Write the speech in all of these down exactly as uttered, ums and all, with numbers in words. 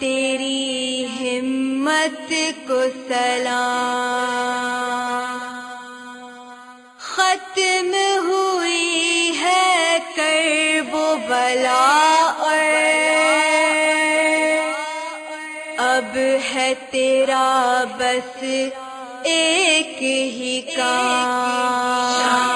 تیری ہمت کو سلام، ختم ہوئی ہے کرب و بلا اور اب ہے تیرا بس ایک ہی کام۔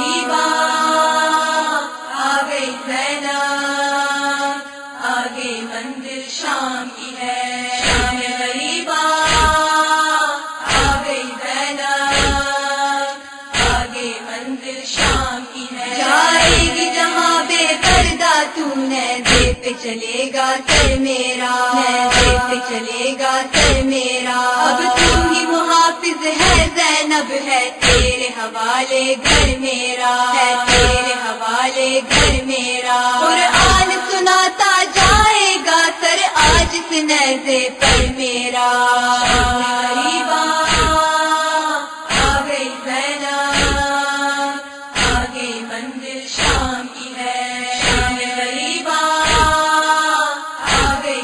شام کی ہے شام غریبا، آ گئی زینب، آگے منزل شام کی ہے۔ جائے گی جہاں بے پردہ تو نیزے پہ چلے گا سر میرا، نیزے پہ چلے گا سر میرا۔ اب تو ہی محافظ ہے زینب، ہے تیرے حوالے گھر میرا، ہے تیرے حوالے گھر میرا۔ قرآن سناتا جائے گا سر آج اس نیزے پر میرا۔ غریبا آ گئی زینب، آگے منزل شام کی ہے۔ شام غریبا آ گئی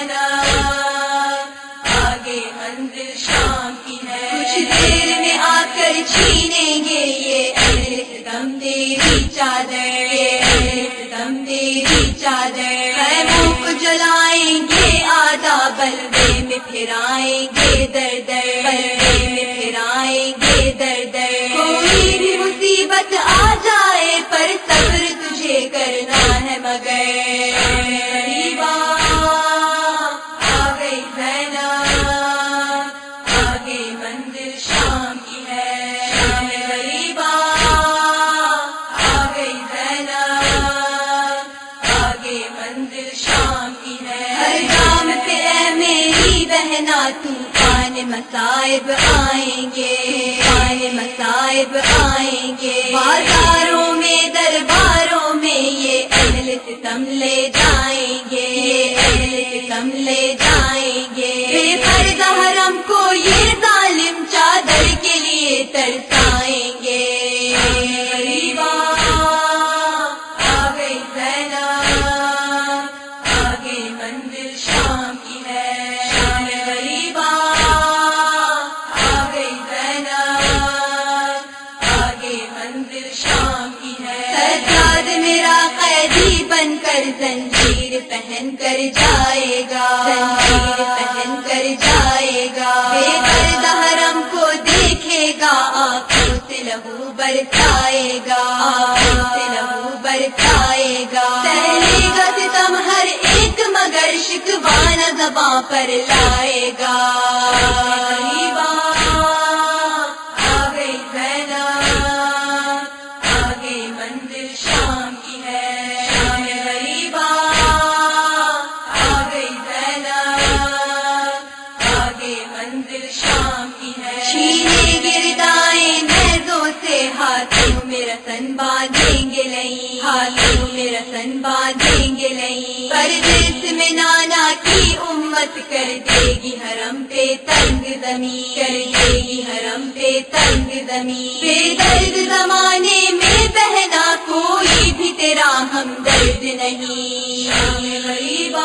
زینب، آگے منزل شام کی ہے۔ کچھ دیر میں آ کر چھینیں گے یہ اہل ستم تیری چادر، یہ اہل ستم تیری چادر۔ خیموں کو جلائیں گے آدھا بلوے میں پھرائیں گے در در، بلوے میں پھرائیں گے در در۔ کوئی بھی مصیبت آ جائے پر صبر تجھے کرنا ہے مگر۔ غریبا آ گئی زینب، آگے منزل شام کی ہے۔ شام غریبا آ گئی زینب، آگے منزل شام کی ہے۔ ہر گام پہ اے میری بہنا طوفان مصائب آئیں گے، طوفان مصائب آئیں گے۔ بازاروں میں درباروں میں یہ اہل ستم لے جائیں گے، یہ اہل ستم لے جائیں گے۔ بے پردہ حرم کو یہ ظالم چادر کے لیے ترسائیں گے۔ غریبا آ گئی زینب، آگے منزل شام کی ہے۔ شام غریبا آ گئی زینب، آگے منزل شام کی ہے۔ سجاد میرا قیدی بن کر زنجیر پہن کر جائے گا، زنجیر پہن کر جائے گا۔ بے پردہ حرم کو دیکھے گا، آنکھوں سے لہو برسائے گا، آنکھوں سے لہو برسائے گا۔ سہلے گا ستم ہر ایک مگر شکوانہ زباں پر لائے گا۔ غریبا آ گئی زینب، آگے منزل شام کی ہے۔ شام غریبا آ گئی زینب، آگے منزل شام کی ہے۔ چھینے گردائیں نیزوں سے ہاتھوں میں رسن باندھیں گے لئی، ہاتھوں میں رسن باندھیں گے لئی۔ پردیس میں نانا کی امت کر دے گی حرم پہ تنگ زمین، کر دے گی حرم پہ تنگ زمین۔ بے درد زمانے میں بہنا کوئی بھی تیرا ہمدرد نہیں۔ غریبا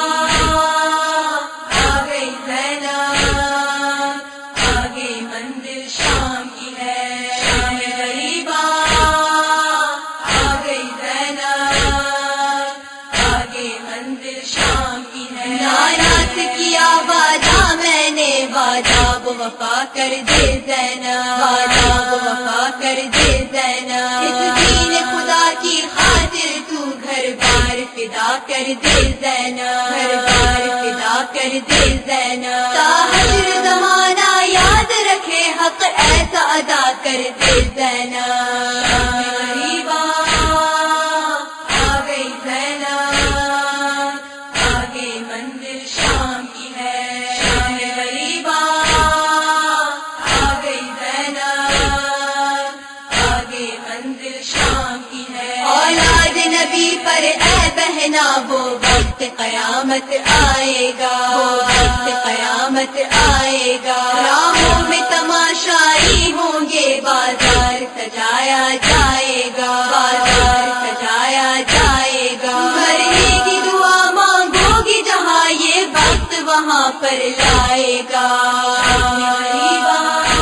آ گئی زینب، آگے منزل شام کی ہے۔ شام غریبا آ گئی زینب، آگے منزل شام کی ہے۔ نانا سے کیا وعدہ میں نے، وعدہ وہ وفا کر دے زینب، وعدہ وہ وفا کر دے زینب۔ اس دین خدا کی خاطر تو گھر بار فدا کر دے زینب، گھر بار فدا کر دے زینب۔ تا حشر زمانہ یاد رکھے حق ایسا ادا کر دے زینب۔ غریبا آ گئی زینب، آگے منزل شام کی ہے۔ شام غریبا آ گئی زینب، آگے منزل شام کی ہے۔ اولاد نبی پر اے بہنا وہ وقت قیامت آئے گا، وہ وقت قیامت آئے گا۔ راہوں میں تماشائی ہوں گے، بازار سجایا جائے گا، بازار سجایا جائے گا۔ مرنے کی دعا مانگو گی جہاں یہ وقت وہاں پر لائے گا غریبا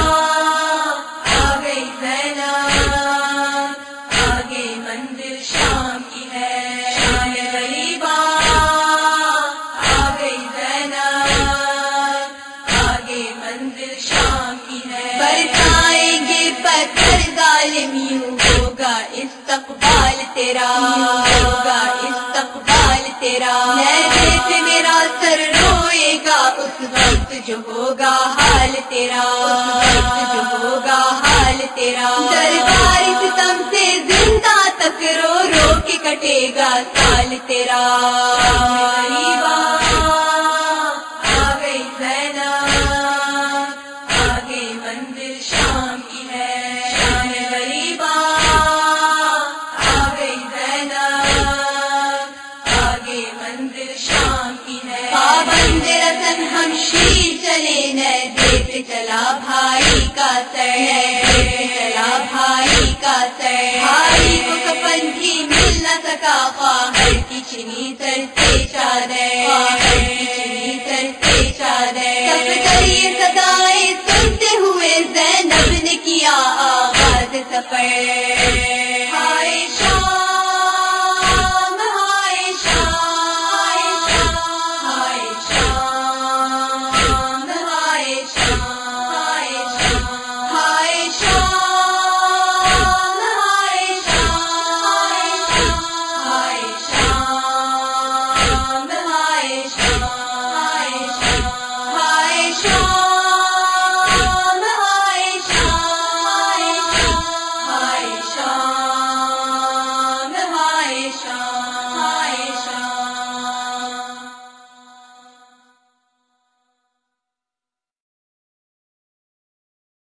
آ گئی زینب آگے منزل شام کی ہے شان غریبا آ گئی زینب آگے منزل شام کی ہے برسائیں گے پتھر ظالم یوں ہوگا استقبال تیرا ہوگا استقبال تیرا نیزے سے میرا سر روئے گا اس وقت جو ہوگا حال تیرا اس وقت جو ہوگا حال تیرا دربار ستم سے زندہ تک رو رو کے کٹے گا سال تیرا غریبا آ گئی زینب آگے منزل شام کی ہے شان غریبا آ گئی زینب آگے منزل شام کی ہے پابند رسن ہم شیر چلے نیزے پہ چلا بھائی کا سر نیزے پہ چلا بھائی کا سر بھائی کو کفن بھی مل نہ سکا خواہر کی چنی سر سے چادر خواہر کی چنی سر سے چادر سب کر یہ صدائیں سنتے ہوئے زینب نے کیا آغاز سفر